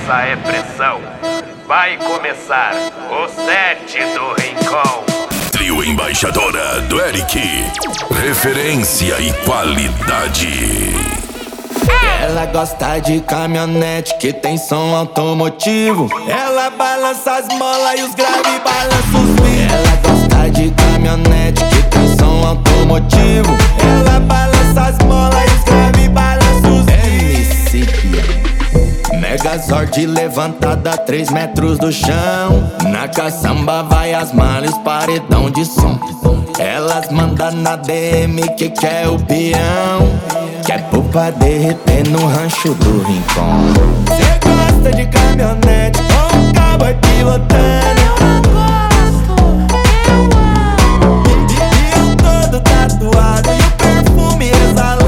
essa é pressão. Vai começar o set do Rincon. Trio Embaixadora do Eric. Referência e qualidade. Ela gosta de caminhonete que tem som automotivo. Ela balança as molas e os graves balançam os vidros. Ela gosta de caminhonete que tem som automotivo. Ela balança as molas e os graves balançam os vidros. Megazord levantada a 3 metros do chão. Na caçamba vai as malas, paredão de som. Elas mandam na DM que quer o peão. Quer pupa derreter no rancho do Rincon. Cê gosta de caminhonete com um cowboy pilotando. E eu todo tatuado e o perfume exalando.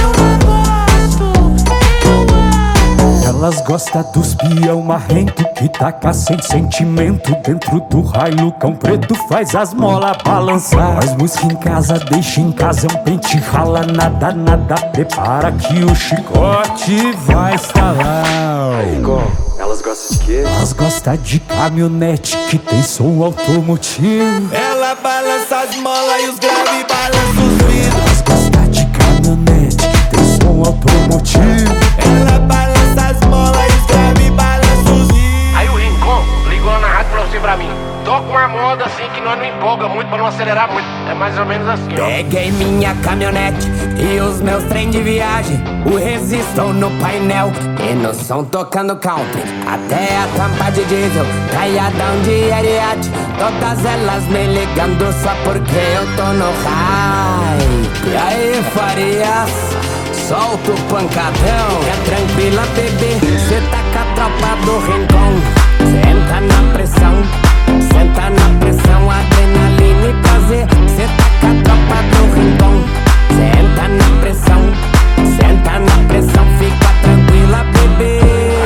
Elas gostam dos peão marrento que taca sem sentimento. Dentro do raio, cão preto faz as molas balançar. Faz música em casa, deixa em casa, é um pente rala. Nada, nada, prepara que o chicote vai estalar. Elas gostam de quê? Elas gostam de caminhonete que tem som automotivo. Ela balança as molas e os graves balançam os vidros. Elas gostam de caminhonete que tem som automotivo. Ela balança as molas e os graves balançam os vidros. Aí o Rincon ligou na rádio e falou assim pra mim: toca uma moda assim que nós não empolga muito pra não acelerar muito. É mais ou menos assim, ó. Peguei minha caminhonete e os meus trem de viagem. O resistor no painel e no som tocando country. Até a tampa de diesel, caiadão de Ariete. Todas elas me ligando só porque eu tô no high. E aí, Farias? Solta o pancadão. É tranquila, bebê, cê tá com a tropa do Rincon. Senta na pressão, senta na pressão. Adrenalina e prazer, cê tá com a tropa do Rincon. Senta na pressão, senta na pressão. Fica tranquila, bebê.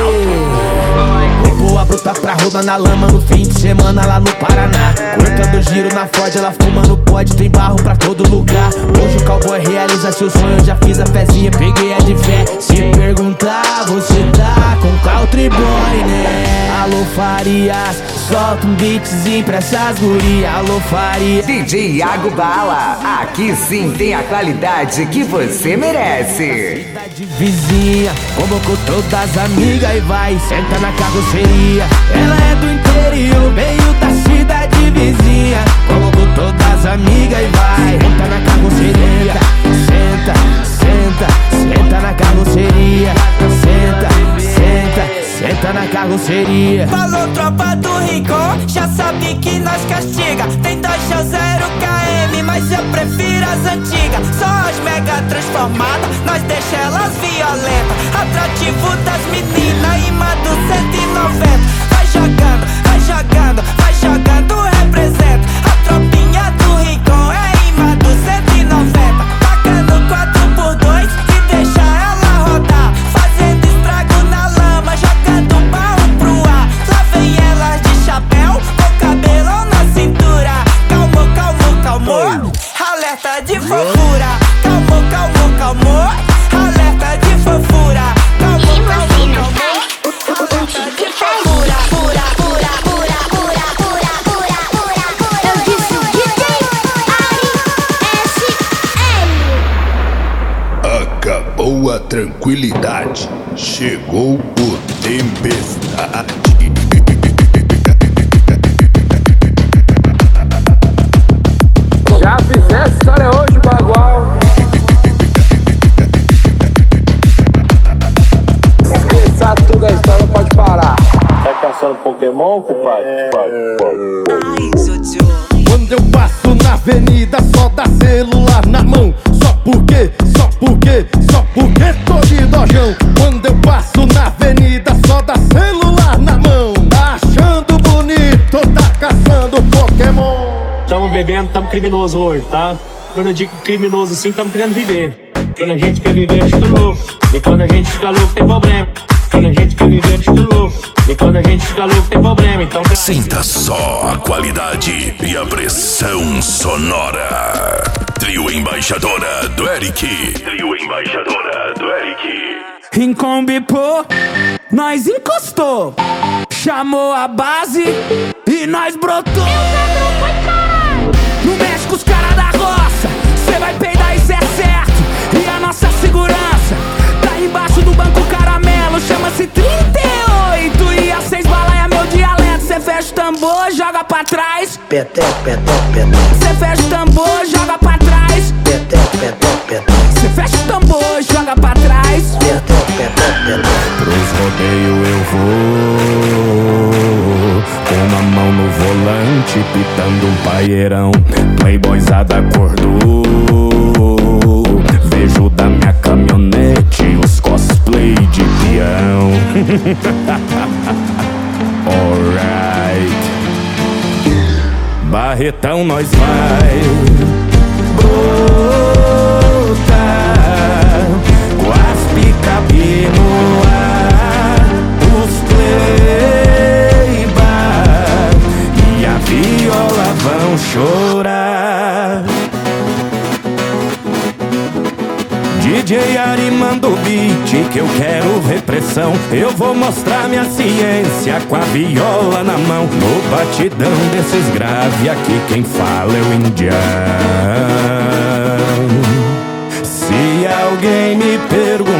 Levou a bruta pra roda na lama no fim de semana lá no Paraná. Cortando giro na Ford, ela fumando pod. Tem barro pra todo lugar. Hoje o cowboy realiza seu sonho. Eu já fiz a fezinha, peguei a de fé. Se perguntar, você tá com country boy, né? Alô Farias, solta um beatzinho pra essas gurias. Alô Farias. DJ Iago Bala, aqui sim tem a qualidade que você merece. De vizinha, convocou todas as amigas e vai, senta na carroceria. Ela é do interior, veio da cidade vizinha. Convocou todas as amigas e vai, senta na carroceria. Senta, senta, senta na carroceria. Senta, senta, senta na carroceria. Falou tropa do Rincon, já sabe que nós castiga. Tem 2.0 km, mas eu prefiro as antigas. Só as mega transformadas, nós deixa elas violentas. Atrativo das meninas, imã do 190. Vai jogando, vai jogando, vai jogando, representa. A tropinha do Rincon é imã do 190. Tacando 4x2 e deixa ela rodar. Fazendo estrago na lama, jogando barro pro ar. Lá vem elas de chapéu, com cabelão na cintura. Calmou, calmou, calmou, alerta de fofura. Calmou, calmou, calmou, alerta de fofura. Calmou, calmou, calmou, alerta de fofura. Pura, pura, pura, pura, pura, pura, pura, pura. Eu disse DJ ASL. Acabou a tranquilidade. Chegou o tempestade. Já fizesse história hoje, bagual. Esqueça tudo a história, pode parar. Tá caçando Pokémon, compadre? Quando eu passo na avenida, só dá celular na mão. Só porque tô de dojão. Quando eu passo na avenida, só dá celular na mão. Tá achando bonito, tá caçando Pokémon. Tamo bebendo, tamo criminoso hoje, tá? Quando eu digo criminoso assim, tamo querendo viver. Quando a gente quer viver, a gente tá louco. E quando a gente fica louco, tem problema. Quando a gente quer viver, a gente tá louco. E quando a gente fica louco, tem problema. Então Sinta só a qualidade e a pressão sonora. Trio Embaixadora do Eric. Trio Embaixadora do Eric. Rincon bipou, nós encostou. Chamou a base e nós brotou. Não mexe com os caras da roça, cê vai peidar, isso é certo. E a nossa segurança tá embaixo do banco caramelo. Chama-se 38 e a 6 bala é meu dialeto. Cê fecha o tambor, joga pra trás. Peteco, peteco, peteco. Cê fecha o tambor, joga pra trás. Peteco, peteco, peteco. Cê fecha o tambor, joga pra trás. Peteco, peteco, peteco. Pros rodeios eu vou, com uma mão no volante, pitando um paieirão. Playboyzada acordou, vejo da minha caminhonete os cosplay de peão. Alright, Barretão nós vai botar com as picape no ar, os playbar e a viola vão chorar. DJ Ari manda o beat que eu quero ver pressão. Eu vou mostrar minha ciência com a viola na mão. No batidão desses grave aqui quem fala é o indiano. Se alguém me perguntar